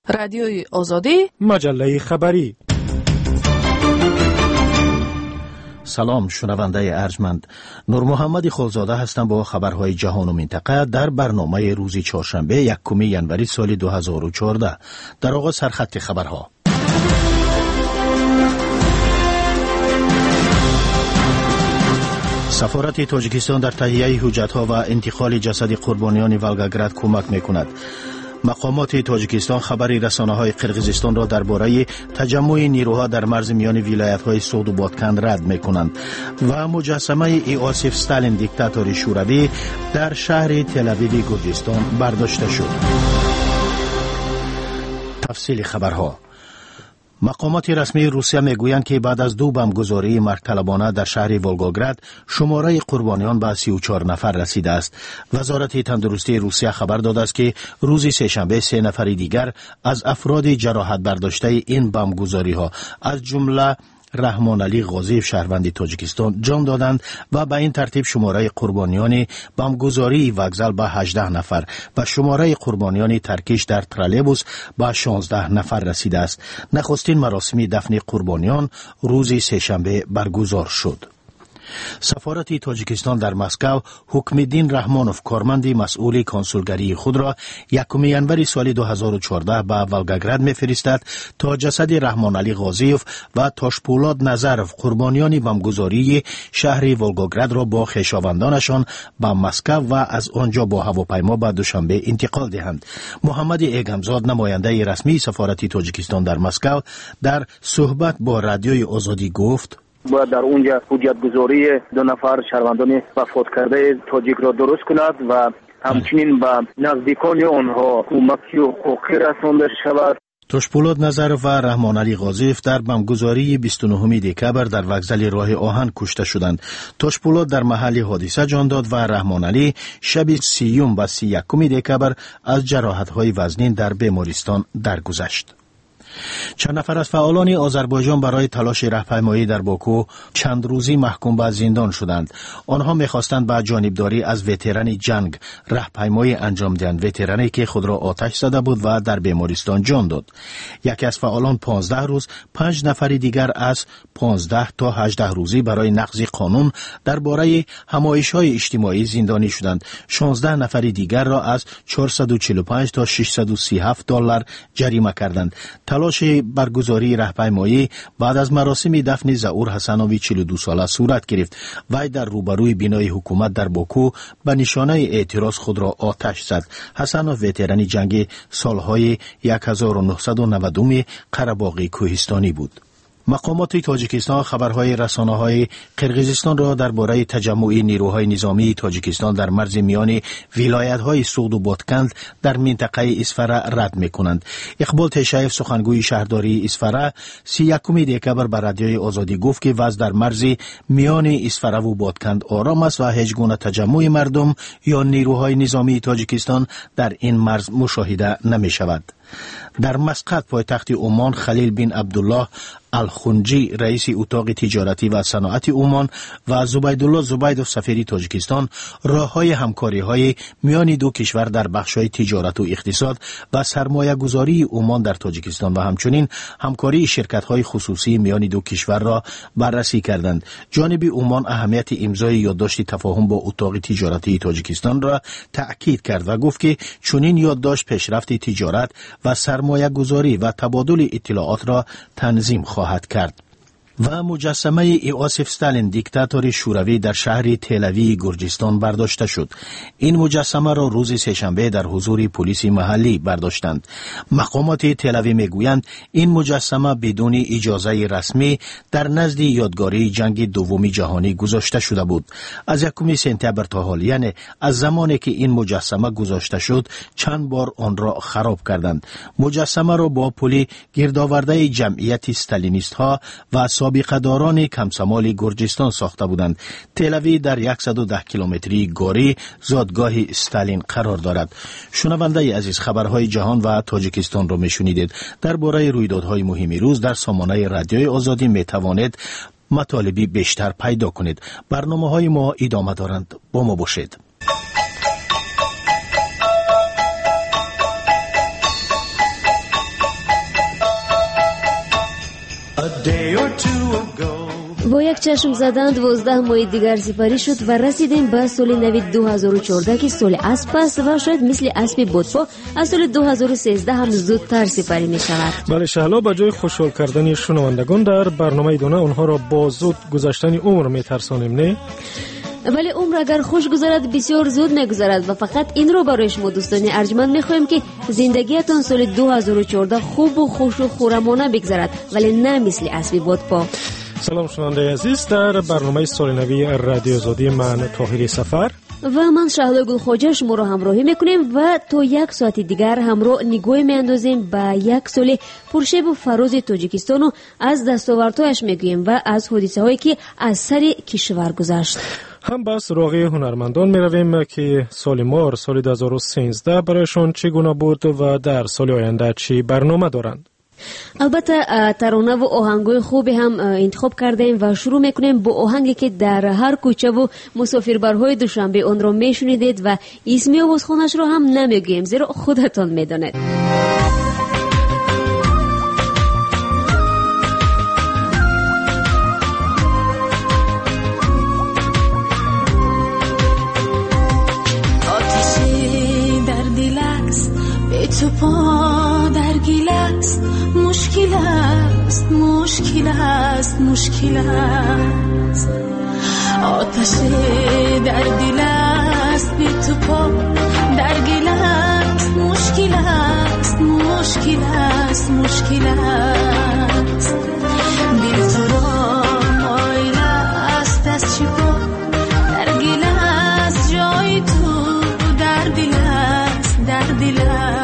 رادیوی آزادی، مجله خبری. سلام شنونده ارجمند، نور محمد خلزاده هستم با خبرهای جهان و منطقه در برنامه روز چهارشنبه 1 ژانویه سال 2014. در آغاز سرخط خبرها. سفارت تاجیکستان در تهیه حجت‌ها و انتقال جسد قربانیان ولگاگراد کمک می‌کند. مقامات تاجیکستان خبری رسانه‌های قرقیزستان را درباره تجمع نیروها در مرز میان ولایت‌های سوغد و بادکند رد می‌کنند و مجسمه ایوسیف استالین دیکتاتور شوروی در شهر تل‌آویو گرجستان برداشته شد. تفصیل خبرها. مقامات رسمی روسیه میگویند که بعد از 2 بمبگذاری مرگطلبانه در شهر ولگاگراد شماره قربانیان به 34 نفر رسیده است. وزارت تندرستی روسیه خبر داده است که روز سه‌شنبه 3 نفر دیگر از افراد جراحت برداشته این بمبگذاری‌ها از جمله رحمان علی غازیف شهروند تاجیکستان جان دادند و به این ترتیب شماره قربانیان بمبگذاری وکزل به 18 نفر و شماره قربانیان ترکیش در ترالبوس به 16 نفر رسیده است. نخستین مراسم دفن قربانیان روز سه‌شنبه برگزار شد. سفارت تاجیکستان در مسکو حکم‌الدین رحمانوف کارمند مسئول کنسولگری خود را 1 ژانویه سال 2014 به ولگاگراد می‌فرستد تا جسد رحمان علی غازیف و تاشپولاد نظرف قربانیان بمبگذاری شهر ولگاگراد را با خویشاوندانشان به مسکو و از آنجا با هواپیما به دوشنبه انتقال دهند. محمد ایگمزاد نماینده رسمی سفارت تاجیکستان در مسکو در صحبت با رادیوی آزادی گفت: باید در اونجا حجتگذاری 2 نفر شهروندان وفات کرده تاجیک را درست کند و همچنین به نزدیکان آنها کمکی حقوقی رسانده شود. تاشپولاد نظرف و رحمان علی غازیف در بمبگذاری 29 دکبر در وکزل راه آهن کشته شدند. تاشپولاد در محل حادثه جان داد و رحمان علی شب 30 و 31 دکبر از جراحت‌های وزنین در بیمارستان درگذشت. چند نفر از فعالان آذربایجان برای تلاش راهپیمایی در باکو چند روزی محکوم به زندان شدند. آنها می‌خواستند با جانبداری از وتران جنگ راهپیمایی انجام دهند، وترانی که خود را آتش زده بود و در بیمارستان جان داد. یکی از فعالان 15 روز، 5 نفر دیگر از 15 تا 18 روزی برای نقض قانون درباره همایش‌های اجتماعی زندانی شدند. 16 نفر دیگر را از 445 تا 637 دلار جریمه کردند. تلاش برگزاری راهپیمایی بعد از مراسم دفن ظهور حسنوی 42 ساله صورت گرفت. وی در روبروی بینای حکومت در باکو به نشانه اعتراض خود را آتش زد. حسنوف وتران جنگ سالهای 1990 قره‌باغ کوهستانی بود. مقامات تاجیکستان خبرهای رسانه‌های قرقیزستان را درباره تجمع نیروهای نظامی تاجیکستان در مرز میان ولایت‌های سوغد و بادکند در منطقه اسفره رد می‌کنند. اقبال تشایف سخنگوی شهرداری اسفره 31 دکبر به رادیوی آزادی گفت که وضع در مرز میان اسفره و بادکند آرام است و هیچ گونه تجمع مردم یا نیروهای نظامی تاجیکستان در این مرز مشاهده نمی‌شود. در مسقط پایتخت عمان خلیل بن عبدالله الخنجی رئیس اتاق تجارتی و صنعت عمان و زبیدالله زبیدوف سفیر تاجیکستان راه‌های همکاری‌های میان دو کشور در بخش‌های تجارت و اقتصاد و سرمایه‌گذاری عمان در تاجیکستان و همچنین همکاری شرکت‌های خصوصی میان دو کشور را بررسی کردند. جانب عمان اهمیت امضای یادداشت تفاهم با اتاق تجارتی تاجیکستان را تأکید کرد و گفت که چنین یادداشت پیشرفت تجارت و سرمایه‌گذاری و تبادل اطلاعات را تنظیم خواهد کرد. و مجسمه ایوسیف استالین دیکتاتور شوروی در شهر تل‌آویو گرجستان برداشته شد. این مجسمه را روز سه‌شنبه در حضور پلیس محلی برداشتند. مقامات تل‌آویو میگویند این مجسمه بدون اجازه رسمی در نزد یادگاری جنگ دوم جهانی گذاشته شده بود. از 1 سپتامبر تا حال، یعنی از زمانی که این مجسمه گذاشته شد، چند بار آن را خراب کردند. مجسمه را با پول گردآورده جمعیت استالینیست ها و سابقه‌داران کمسمال گرجستان ساخته بودند. تل‌آویو در 110 کیلومتری گاری زادگاه استالین قرار دارد. شنونده عزیز، خبرهای جهان و تاجیکستان را میشنیدید. درباره رویدادهای مهم روز در سامانه رادیوی آزادی میتوانید مطالبی بیشتر پیدا کنید. برنامه‌های ما ادامه دارند. با ما باشید. با یک چشم زدن 12 ماه دیگر سپری شد و رسیدیم به سال نو 2014 که سال اسب است و شاید مثل اسب بودپا از سال 2013 هم زودتر سپری می شود. بله شهلا، به جای خوشحال کردن شنوندگان در برنامه دونه آنها را با زود گذشتن عمر می ترسانیم، نه؟ ولی عمر اگر خوش گذرد بسیار زود میگذرد و فقط این رو برای شما دوستان ارجمند میخوایم که زندگیتان سال 2014 خوب و خوش و خورمانه بگذرد، ولی نه مثل اسب بودپا. سلام شنونده عزیز، در برنامه سال نوی رادیو آزادی من طاهری سفر و من شهلا گلخواجه شما رو همراهی میکنیم و تا یک ساعت دیگر همراه نگاه میاندازیم به یک سال پرشیب و فراز تاجیکستان و از دستاوردهایش میگوییم و از حادثه هایی که از سر کشور گذشت. هم بس راغی هنرمندان می رویم که سال مار سال 2013 برایشان چگونه بود و در سال آینده چی برنامه دارند. البته ترانه و آهنگای خوبی هم انتخاب کردیم و شروع میکنیم با آهنگی که در هر کوچه و مسافربرهای دوشنبه آن را میشنیدید و اسمی آوازخوانش رو هم نمیگیم زیرا خودتان میدانید. تو پا در گل است، مشکل است، مشکل است، مشکل است. آتش در دل است، به تو پا در گل است، مشکل است، مشکل است، مشکل است. دل تو را مایل است از چی پا در گل است، جای تو در دل است، در دل است.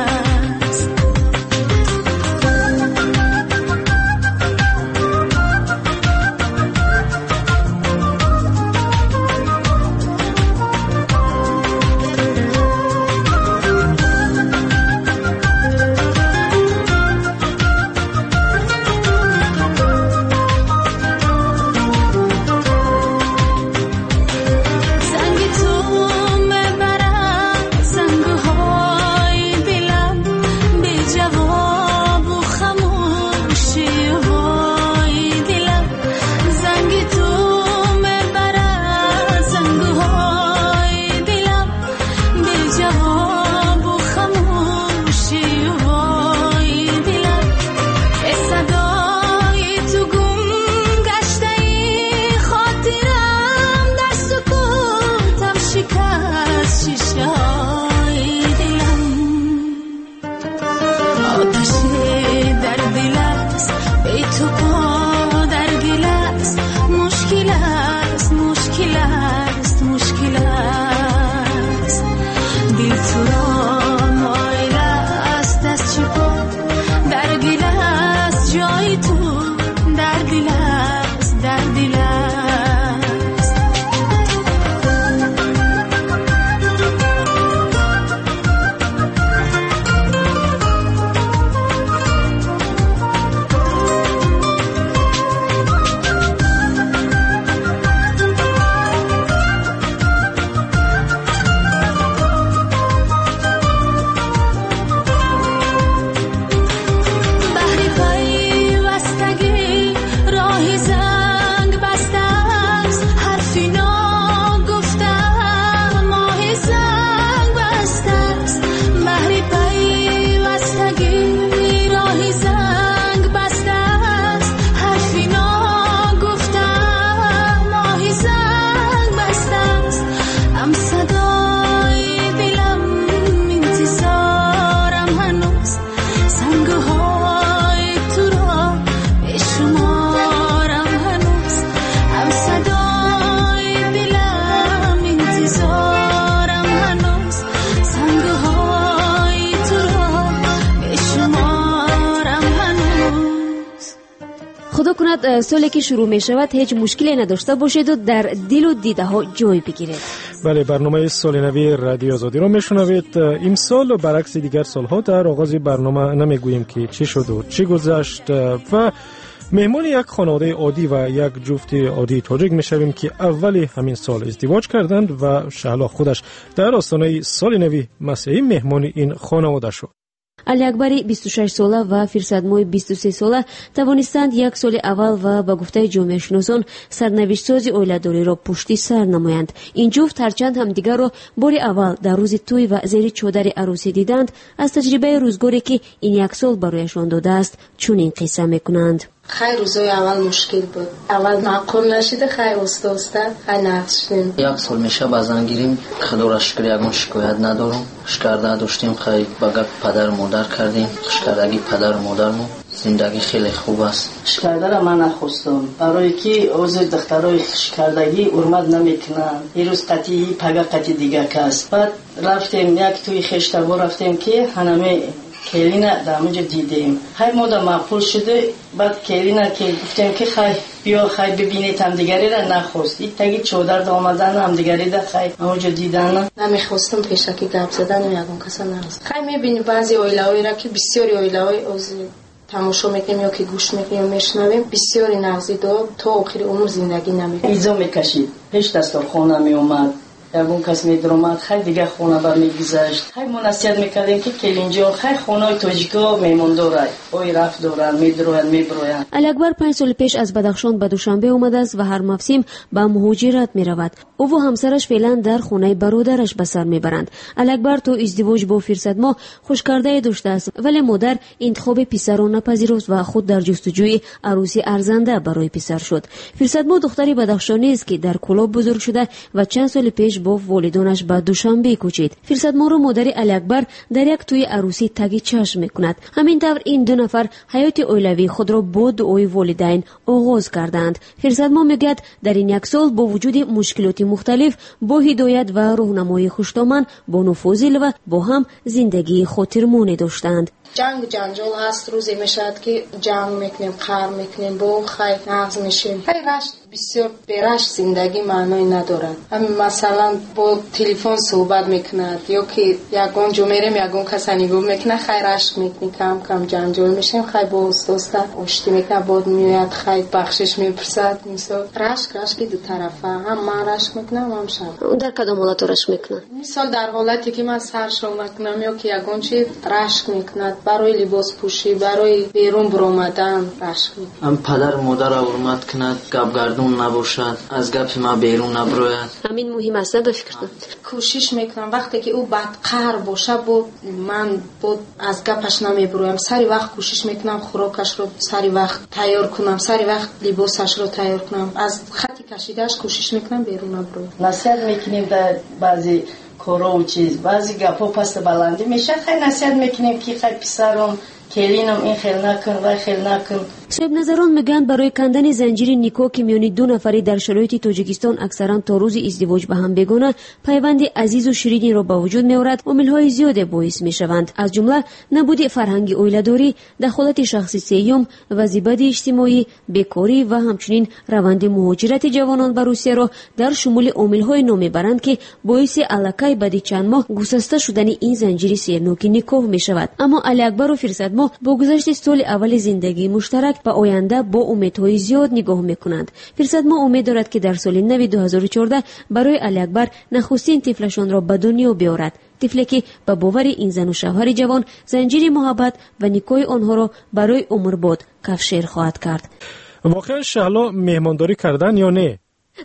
سالی که شروع می شود هیچ مشکلی نداشته باشید و در دل و دیده ها جای بگیرید. بله، برنامه سال نوی رادیو آزادی رو میشنوید. امسال برعکس دیگر سالها در آغاز برنامه نمیگوییم که چی شد و چی گذشت و مهمان یک خانواده عادی و یک جفت عادی تاجیک میشویم که اولی همین سال ازدواج کردند و شهلا خودش در آستانه سال نوی مسیحی مهمان این خانواده شد. علی اکبری 26 ساله و فرصتموی 23 ساله توانستند یک سال اول و با گفته جامعه شناسان سرنوشت ساز اویلاداری را پشت سر نمایند. این جفت هرچند همدیگر را بار اول در روز توی و زیر چادر عروسی دیدند، از تجربه روزگاری که این یک سال برایشان داده است چنین قصه میکنند. خیلی روزای اول مشکل بود. اول معقول نشده، خیلی استه خیلی نقص شدیم. یک سال میشه بازن گیریم، خدا را شکر یکون شکایت ندارم. شکرده داشتیم، خیلی بگه پدر مادر کردیم. شکردگی پدر مادرمون زندگی خیلی خوب است. شکرده را من نخواستم، برای که اوز دخترای شکردگی حرمت نمیکنن. این روز قطعی پگه قطعی دیگه کس. بعد رفتیم یک توی خشتبا رفتیم که هنمه کلینا در اونجا دیدیم. خیلی مادر معقول شده. بعد کلینا که گفتیم که خیلی بیا خیلی ببینید همدیگری را نخواست. این تگی چادر دا آمدن همدیگری را خیلی اونجا دیدن. نمیخواستم پیشکی گپ زدن و یکون کسا نرست. خیلی میبینی بعضی اویله‌ای را که بسیاری اویله‌ای از تماشا میکنیم یا که گوش میکنیم و میشنویم، بسیاری نغزی دو تا آخر عمر زندگی نمیکنیم. ایزا میکشید. پیش دستار خونه می اومد. یکون کس میدرامد، خیلی دیگه خونه بر میگذشت. خیلی ما نصیحت میکردیم که کلینجا خیلی خونه تاجیکا میمون دارد. اوی رفت دارد، میدروند میبرویند. علی اکبر 5 سال پیش از بدخشان به دوشنبه اومده است و هر موسم به مهاجرت میرود. او و همسرش فعلا در خانه برادرش به سر میبرند. علی اکبر تو ازدواج با فرصتما خوشکرده داشته است، ولی مادر انتخاب پسر را نپذیرفت و خود در جستجوی عروسی ارزنده برای پسر شد. فرصتما دختری بدخشانی است که در کلاب بزرگ شده و چند سال پیش با والدانش به دوشنبه کوچید. فرصتما را مادر علی اکبر در یک توی عروسی تگی چشم میکند. همین طور این دو نفر حیات اویلوی خود را با دعای والدین آغاز کردند. فرصتما میگوید در این یک سال با وجود مشکلات مختلف با هدایت و راهنمایی خوشتامن با نفوذی و با هم زندگی خاطرمانی داشتند. جنگ جنجال هست، روزی میشد که جنگ میکنیم، قهر میکنیم، با خیلی نغز میشیم. خیلی رشت بسیار برشت زندگی معنی ندارد. همین مثلا با تلفن صحبت میکند یا که یکون جو میریم یکون کس نگاه میکنه، خیلی رشت میکنیم، کم کم جنجال میشیم. خیلی با استاسته آشتی میکنه، بعد میاد خیلی بخشش میپرسد. مثلا رشت که دو طرفه، هم من رشت میکنم هم شما. در کدام حالت رشت میکنه؟ مثال در حالتی که من سرشو میکنم یا که یکون چی رشت میکند، برای لباس پوشی، برای بیرون برآمدن رشت میکند. هم پدر مادر را حرمت کند، گپ گردون نباشد، از گپ ما بیرون نبروید. همین مهم است به فکر کنم. کوشش میکنم وقتی که او بد قهر باشه من از گپش نمیبرویم. سری وقت کوشش میکنم خوراکش رو سری وقت تیار کنم، سری وقت لباسش رو تیار کنم، از خطی کشیدهش کوشش میکنم بیرون نبرویم. نصیحت میکنیم در بعضی کارا و چیز، بعضی گپا پس بلندی میشه. خیلی نصیحت میکنیم که خیلی پسرم کلینم این خیلی نکن و خیلی نکن. صاحب نظران میگن برای کندن زنجیر نیکو که میانی دو نفری در شرایط تاجیکستان اکثرا تا روز ازدواج به هم بگونه پیوند عزیز و شیرینی را به وجود میآورد. عامل‌های زیاد باعث میشوند، از جمله نبود فرهنگ اویلاداری، دخالت شخصی سیوم، وضعیت اجتماعی، بیکاری و همچنین روند مهاجرت جوانان به روسیه را در شمول عامل‌های نامیبرند که باعث الکای بعد چند ماه گسسته شدن این زنجیر سیرنوک نیکو میشود. اما علی اکبر و فرصتما با گذشت سال اول زندگی مشترک به آینده با امیدهای زیاد نگاه میکنند. فرصتما امید دارد که در سال نو 2014 برای علی اکبر نخستین طفلشان را به دنیا بیاورد. طفلی که به باور این زن و شوهر جوان زنجیر محبت و نیکوی آنها را برای عمر بعد کفشیر خواهد کرد. واقعا شهلا مهمانداری کردن یا نه؟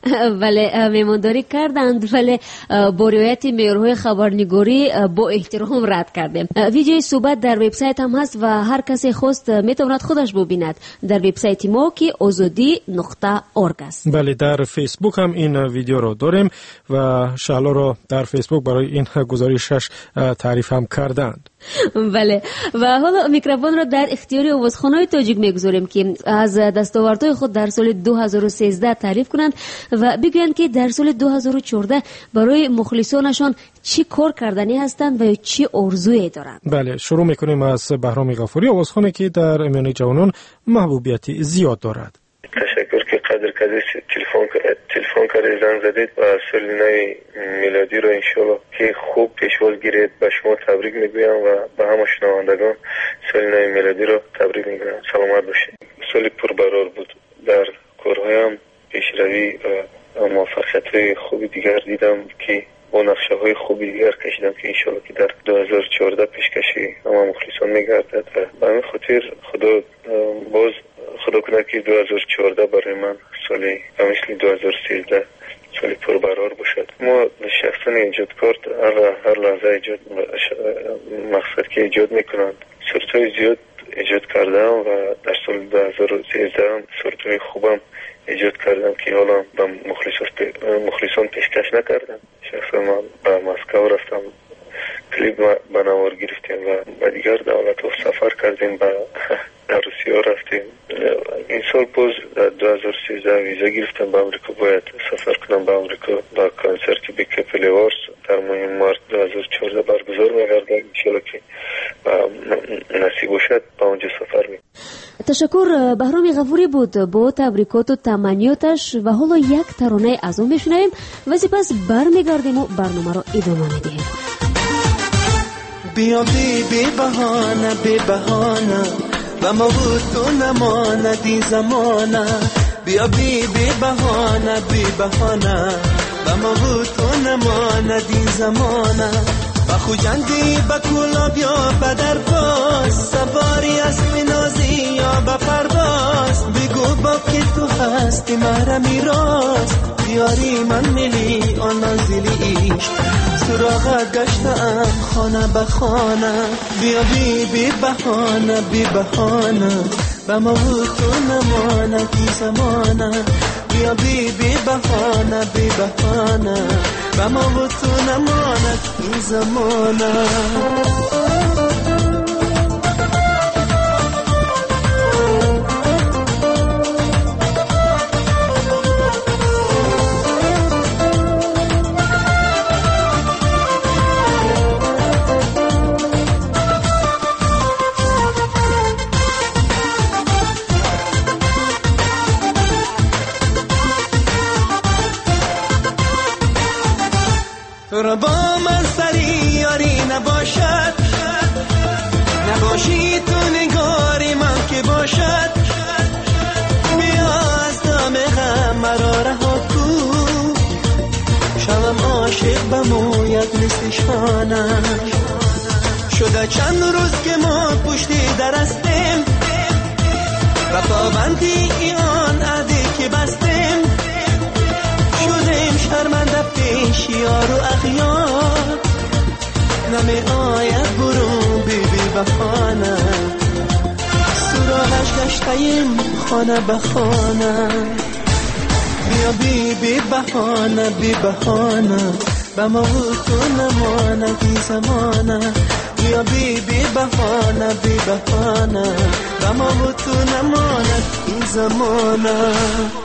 ولی مهمانداری کردند، ولی با رعایت معیارهای خبرنگاری با احترام رد کردیم. ویدیوی صحبت در وبسایت هم هست و هر کسی خواست میتواند خودش ببیند در وبسایت ما که azadi.org است. بله، در فیسبوک هم این ویدیو رو داریم و شهلا رو در فیسبوک برای این گزارشش تعریف هم کردند. بله، و حالا میکروفون را در اختیار آوازخوان‌های تاجیک میگذاریم که از دستاوردهای خود در سال 2013 تعریف کنند و بگویند که در سال 2014 برای مخلصانشان چی کار کردنی هستند و چی آرزویی دارند. بله، شروع میکنیم از بهرام غفوری، آوازخوانی که در میان جوانان محبوبیت زیاد دارد. تشکر که قدر کردید، تلفن کردید، زنگ زدید و سال نو میلادی رو انشالله که خوب پیشواز گیرید به شما تبریک میگویم و به همه شنوندگان سال نو میلادی رو تبریک میگویم. سلامت باشید. سال پربرار بود، در کارهایم پیشروی و موفقیت‌های خوبی دیگر دیدم که با نقشه های خوبی دیگر کشیدم که انشالله که در 2014 پیشکشی همه مخلصان میگردد و به همین خاطر خدا کنه که 2014 برای من سالی مثل 2013 سالی پربرار باشد. ما شخصا ایجادکار هر لحظه مقصد که ایجاد میکنند صورتهای زیاد ایجاد کردم و در سال 2013 هم صورتهای خوبم ایجاد کردم که حالا به مخلصان پیشکش نکردم. شخصا ما به مسکو رفتم، کلیپ به نوار گرفتیم و به دیگر دولت سفر کردیم، به روسیه رفتیم. این سال باز 2013 ویزا گرفتم به امریکا، باید سفر کنم به امریکا با کنسرت بیک پلیوارس در ماه مارس 2014 برگزار می‌گردد. انشالله که نصیب باشد با اونجا سفر می‌کنم. تشکر. بهرام غفوری بود با تبریکات و تمنیاتش و حالا یک ترانه از اون میشنویم و سپس برمیگردیم و برنامه رو ادامه میدیم. بیا بی بهانه و ما بود تو نماندی زمانه. بیا بی بهانه و ما بود تو نماندی زمانه. و خوجندی با کولا بیا بدر باز، سواری از نازی یا با پرواز. بگو با که تو هستی مرا میراز، بیاری من ملی آن منزلیش. سراغت گشتم خانه به خانه. بیا بی بهانه و ما بود تو نماندی زمانه. بیا بی بهانه و ما بود تو نماندی زمانه. تو را با من سری یاری نباشد، نباشی تو نگاری من که باشد. بیا از دام غم مرا رها کن، شوم عاشق به مویت مثل شانم. شده چند روز که ما پشتی درستیم و پابندی آن عهدی که بستیم. شدیم شرمنده پیش یار و اغیار، نمی آید برون بی بهانه. سراغش گشتیم خانه به خانه. بیا بی بهانه به ما تو نماندی زمانه. بیا بی بهانه به ما تو نماندی زمانه.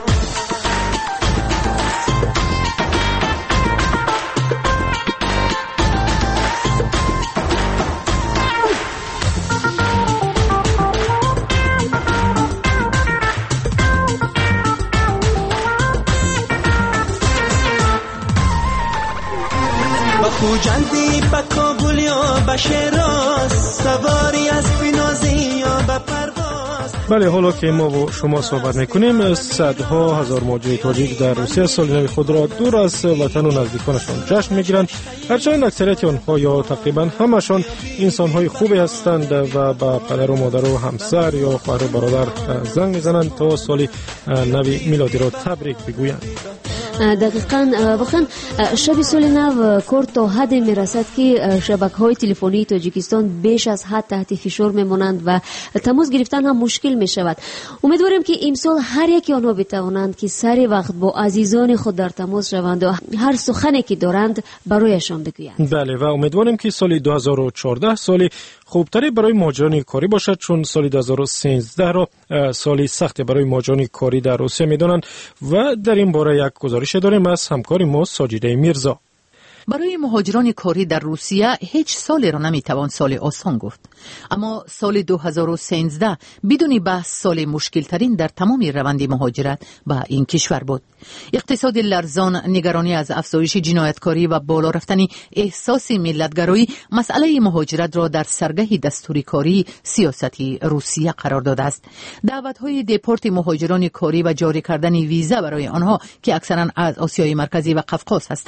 خوجندی با کابل یا با شیراز، سواری از بینازی یا با پرواز. بله، حالا که ما و شما صحبت میکنیم، صدها هزار موجه تاجیک در روسیه سال نو خود را دور از وطن و نزدیکانشان جشن میگیرند. هرچند اکثریت آنها یا تقریبا همشان انسانهای خوبی هستند و با پدر و مادر و همسر یا خواهر و برادر زنگ میزنند تا سال نو میلادی را تبریک بگویند. دقیقاً. واقعا شب سال نو کار تا حد میرسد که شبکه‌های تلفنی تاجیکستان بیش از حد تحت فشار میمانند و تماس گرفتن هم مشکل می شود. امیدواریم که امسال هر یکی آنها بتوانند که سر وقت با عزیزان خود در تماس شوند و هر سخنی که دارند برایشان بگویند. بله، و امیدواریم که سال 2014 سال خوبتری برای مهاجران کاری باشد، چون سال 2013 را سالی سخت برای مهاجران کاری در روسیه می‌دانند و در این باره یک گزارش داریم از همکار ما ساجیده میرزا. برای مهاجران کاری در روسیه هیچ سالی را نمیتوان سال آسان گفت، اما سال 2013 بدون بحث سال مشکل ترین در تمام روند مهاجرت به این کشور بود. اقتصاد لرزان، نگرانی از افزایش جنایتکاری و بالا رفتن احساس ملتگرایی مسئله مهاجرت را در سرگه دستوری کاری سیاستی روسیه قرار داده است. دعوت‌های دپورت مهاجران کاری و جاری کردن ویزا برای آنها که اکثرا از آسیای مرکزی و قفقاز هستند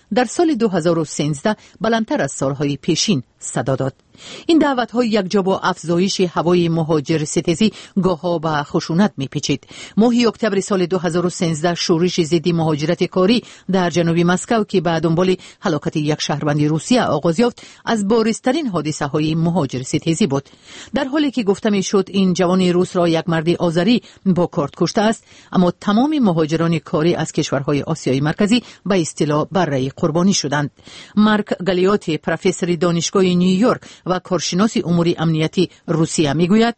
در سال 2013 بلندتر از سالهای پیشین صدا داد. این دعوت‌ها یکجا با افزایش هوای مهاجرستیزی گاه‌ها به خشونت می‌پیچید. ماه اکتبر سال 2013 شورش ضد مهاجرت کاری در جنوب مسکو که به دنبال هلاکت یک شهروند روسیه آغاز یافت، از بارزترین حادثه‌های مهاجرستیزی بود. در حالی که گفته می‌شد این جوان روس را یک مرد آذری با کارت کشته است، اما تمام مهاجران کاری از کشورهای آسیای مرکزی به اصطلاح بره قربانی شدند. مارک گالیوتی، پروفسور دانشگاه نیویورک و کارشناس امور امنیتی روسیه میگوید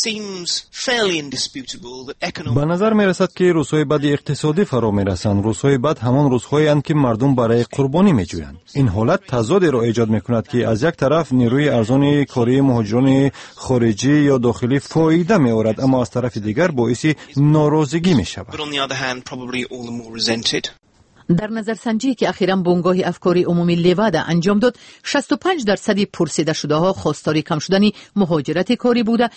به نظر می رسد که روزهای بد اقتصادی فرا می رسند. روزهای بد همان روزهایی اند که مردم برای قربانی می جویند. این حالت تضادی را ایجاد می کند که از یک طرف نیروی ارزان کاری مهاجران خارجی یا داخلی فایده می آورد، اما از طرف دیگر باعث ناراضگی می شود. در نظرسنجی که اخیراً بنگاه افکاری عمومی لیوادا انجام داد، 65% پرسیده شده ها خواستار کم شدن مهاجرت کاری بوده،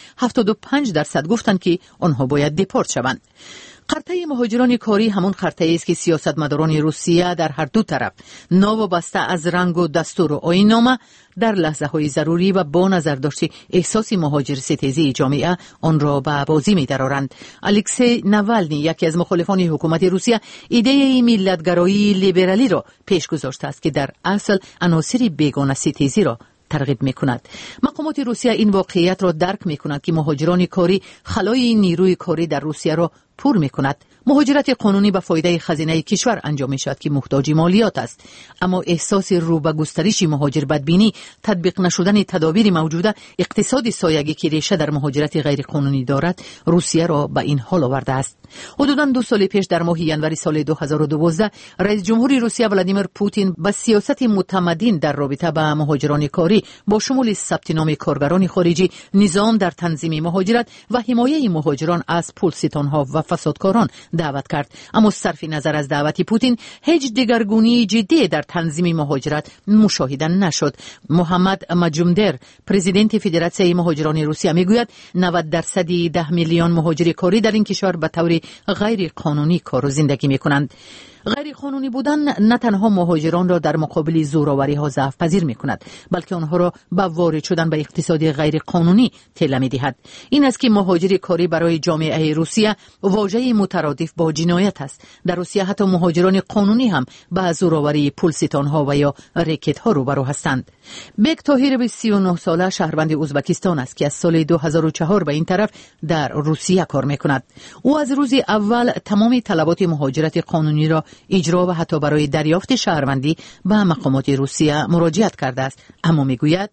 75% گفتند که آنها باید دیپورت شوند. خرطه مهاجران کاری همون خرطه است که سیاستمداران روسیه در هر دو طرف ناوابسته از رنگ و دستور و آیین‌نامه در لحظه های ضروری و با نظر داشت احساس مهاجرستیزی جامعه آن را به بازی می درآورند. الکسی ناوالنی، یکی از مخالفان حکومت روسیه، ایده ملتگرایی لیبرالی را پیش گذاشته است که در اصل عناصر بیگانه ستیزی را ترغیب می‌کند. مقامات روسیه این واقعیت را درک می‌کنند که مهاجران کاری خلای نیروی کاری در روسیه را پر می‌کند. مهاجرت قانونی به فایده خزینه کشور انجام می‌شود که محتاج مالیات است، اما احساس رو به گسترش مهاجر بدبینی، تطبیق نشدن تدابیر موجوده، اقتصاد سایگی که ریشه در مهاجرت غیر قانونی دارد، روسیه را به این حال آورده است. حدوداً 2 سال پیش در ماه ژانویه سال 2012 رئیس جمهور روسیه ولادیمیر پوتین به سیاست متمدن در رابطه با مهاجران کاری با شمول ثبت نام کارگران خارجی، نظام در تنظیم مهاجرت و حمایت مهاجران از پولستان‌ها و فسادکاران دعوت کرد. اما صرف نظر از دعوت پوتین، هیچ دگرگونی جدی در تنظیم مهاجرت مشاهده نشد. محمد مجمدر، پرزیدنت فدراسیون مهاجران روسیه میگوید 90% 10 میلیون مهاجر کاری در این کشور به طور غیر قانونی کار و زندگی میکنند. غیر قانونی بودن نه تنها مهاجران را در مقابل زورآوری ها ضعف پذیر می کند، بلکه آنها را به وارد شدن به اقتصاد غیر قانونی تله می دهد. این است که مهاجر کاری برای جامعه روسیه واژه مترادف با جنایت است. در روسیه حتی مهاجران قانونی هم به زورآوری پولستان ها و یا ریکت ها روبرو هستند. بیگ طاهر 39 ساله شهروند ازبکستان است که از سال 2004 به این طرف در روسیه کار می کند. او از روز اول تمام طلبات مهاجرت قانونی را اجرا و حتی برای دریافت شهروندی به مقامات روسیه مراجعت کرده است، اما میگوید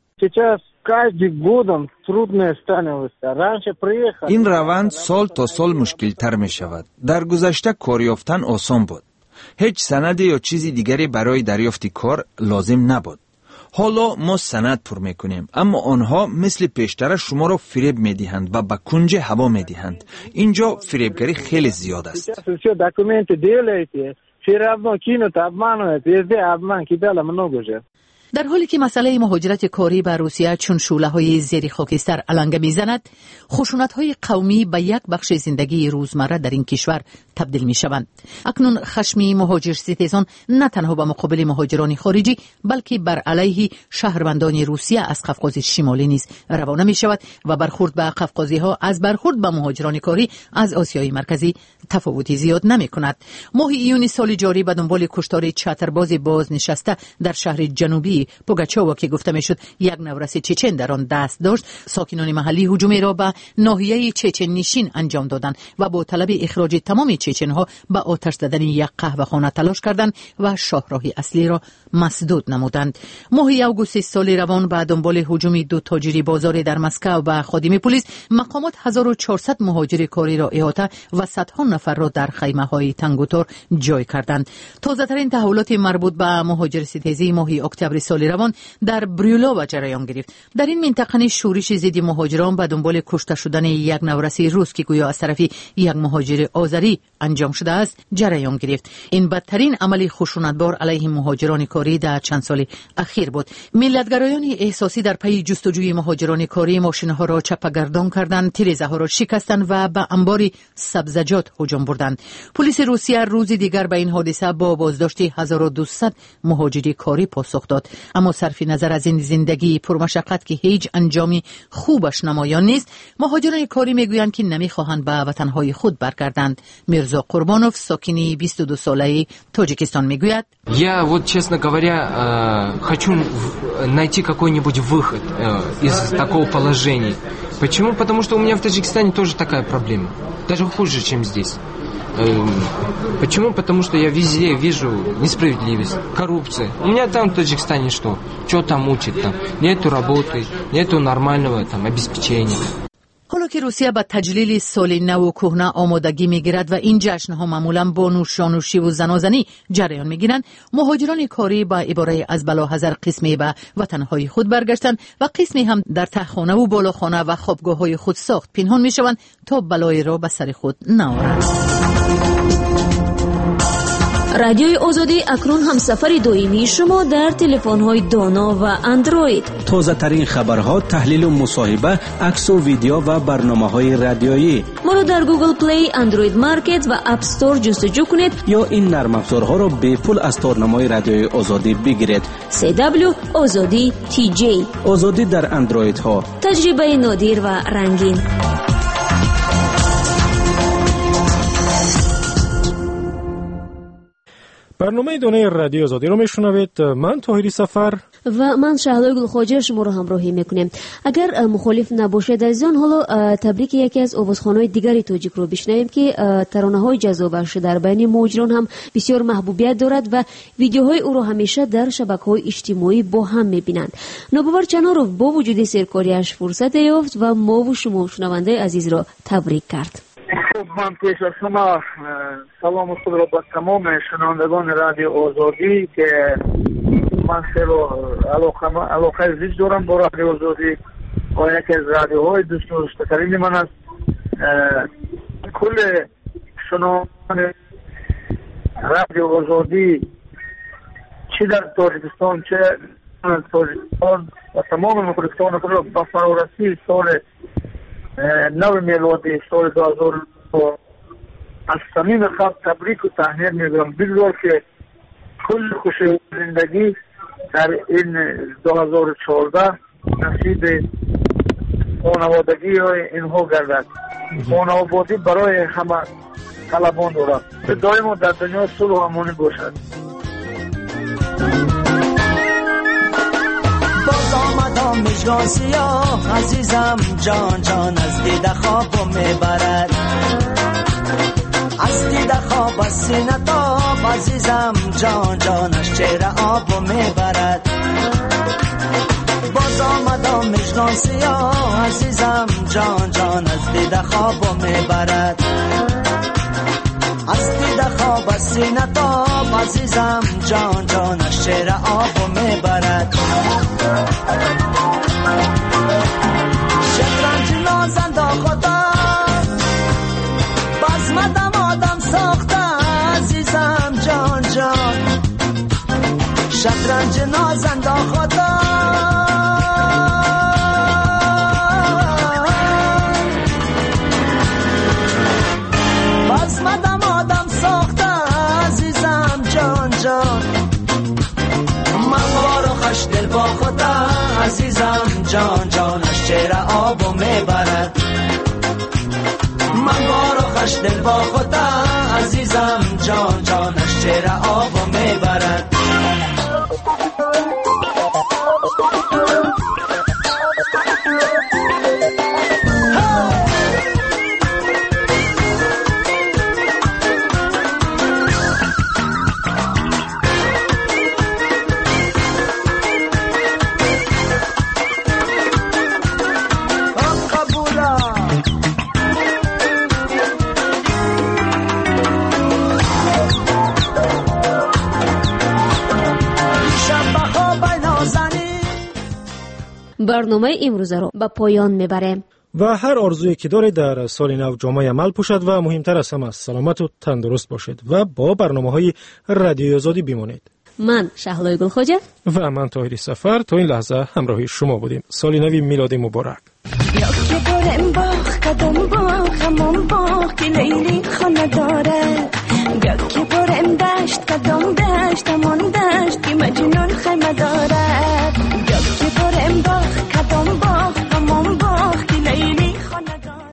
این روند سال تا سال مشکل تر می شود. در گذشته کار یافتن آسان بود. هیچ سند یا چیزی دیگری برای دریافت کار لازم نبود. حالا ما سند پر میکنیم، اما آنها مثل پیشتر شما را فریب میدهند و به کنج هوا میدهند. اینجا فریبگری خیلی زیاد است. در حالی که مسئله مهاجرت کاری به روسیه چون شعله‌های زیر خاکستر علنگه می‌زند، خشونت‌های قومی به یک بخش زندگی روزمره در این کشور تبدیل می‌شوند. اکنون خشم مهاجرستیزان نه تنها به مقابل مهاجران خارجی، بلکه بر علیه شهروندان روسیه از قفقاز شمالی نیز روانه می‌شود و برخورد به قفقازی‌ها از برخورد به مهاجران کاری از آسیای مرکزی تفاوتی زیاد نمی‌کند. ماه ایون سال جاری به دنبال کشتار چترباز بازنشسته در شهر جنوبی پوگاچووا که گفته میشد یک نورس چچن در آن دست داشت، ساکنان محلی هجومی را به ناحیه چچن نشین انجام دادند و با طلب اخراج تمام چچن‌ها به آتش زدن یک قهوه‌خانه تلاش کردند و شاهراه اصلی را مسدود نمودند. ماه اوگوست سال روان به دنبال هجوم 2 تاجری بازار در مسکو و خادم پلیس، مقامات 1400 مهاجر کاری را احاطه و صدها نفر را در خیمه‌های تنگ و تار جای کردند. تازه‌ترین تحولات مربوط به مهاجرستیزی ماه اکتبر سال روان در بریولا جریان گرفت. در این منطقه شورش ضد مهاجران به دنبال کشته شدن یک نورسی روس که گویا از طرف یک مهاجر آذری انجام شده است جریان گرفت. این بدترین عمل خشونتبار علیه مهاجران کاری در چند سال اخیر بود. ملتگرایان احساسی در پی جستجوی مهاجران کاری ماشین‌ها را چپگردان کردند، تیره‌ها را شکستند و به انبار سبزیجات هجوم بردند. پلیس روسیه روز دیگر به این حادثه با بازداشت 1200 مهاجر کاری پاسخ داد. اما صرف نظر از این زندگی پرمشقت که هیچ انجامی خوبش نمایان نیست، مهاجران کاری میگویند که نمیخواهند به وطنهای خود برگردند. میرزا قربانوف ساکنی 22 ساله تاجیکستان میگوید: Я вот, честно говоря, хочу найти какой-нибудь выход из такого положения. Почему? Потому что у меня в Таджикистане тоже такая проблема. Даже хуже, чем здесь. Почему? Потому что я везде вижу несправедливость, коррупция. У меня там в Таджикистане что? Что там учат? Там? Нету работы, нету нормального там обеспечения. حالا که روسیه به تجلیل سال نو و کهنه آمادگی میگیرد و این جشنها معمولا با نوشانوشی و زنازنی جریان میگیرند، مهاجران کاری با عباره از بلاحذر قسمی به وطنهای خود برگشتند و قسمی هم در تهخانه و بالاخانه و خوابگاه‌های خود ساخت پنهان میشوند تا بلای را به سر خود نآورند. رادیوی آزادی اکنون هم سفر دائمی شما در تلفن‌های دانا و اندروید. تازه ترین خبرها، تحلیل و مصاحبه، عکس و ویدیو و برنامه‌های رادیویی. ما را در گوگل پلی، اندروید مارکت و اپ استور جستجو کنید یا این نرم افزارها را به پول از تارنمای رادیوی آزادی بگیرید. CW آزادی TJ. آزادی در اندروید ها. تجربه نادر و رنگین. برنامه دانه رادیو آزادی رو میشنوید. من طاهری سفر و من شهلای گلخواجه شما رو همراهی میکنیم. اگر مخالف نباشید عزیزان، حالا تبریک یکی از آوازخوان‌های دیگری تاجیک رو بشنویم که ترانه‌های جذابش در بین مهاجران هم بسیار محبوبیت دارد و ویدیوهای او رو همیشه در شبکه‌های اجتماعی با هم میبینند. نوباور چنارو با وجود سرکاریش فرصت یافت و ما و شما شنونده عزیز را تبریک کرد. من پیش از شما سلام و خود را با تمام شنوندگان رادیو آزادی که من خیلی علاقه زیاد دارم با رادیو آزادی و یکی از رادیوهای دوست داشتنی من است. کل شنوندگان رادیو آزادی چه در تاجیکستان چه در تاجیکستان و تمام مخلصان خود را با فرارسی سال نو میلادی سال 2000 از صمیم قلب تبریک و تهنیت میگویم. بگذار که کل خوشی زندگی در این 2014 نصیب خانوادگی های اینها گردد. خانوادگی برای همه طلبان دارد. دائما در دنیا صلح و امانی باشد. باز آمدم مجران سیاه عزیزم جان جان از دیده خوابم میبرد، از دیده خواب از سینه تاب عزیزم جان جان از چهره آبم میبرد. باز آمدم مجران سیاه عزیزم جان جان از دیده خوابم میبرد، از دیده خواب از سینه تاب عزیزم جان جان از چهره آبم میبرد. شطرنج نازنده خدا بزمدم آدم ساخته عزیزم جان جان، شطرنج نازنده خدا بزمدم آدم ساخته عزیزم جان جان. من بارو خوش دل با خدا عزیزم جان جان از چهره آبو میبرد. من بارو خوش دل با خدا عزیزم جان جان از چهره آبو میبرد. برنامه امروز رو به پایان میبریم و هر آرزویی که دارید در سال نو جامعه عمل پوشد و مهمتر از همه سلامت و تندرست باشید و با برنامه‌های رادیوی آزادی بمانید. من شهلای گلخوجه و من طاهری سفر تا این لحظه همراهی شما بودیم. سال نو میلادی مبارک.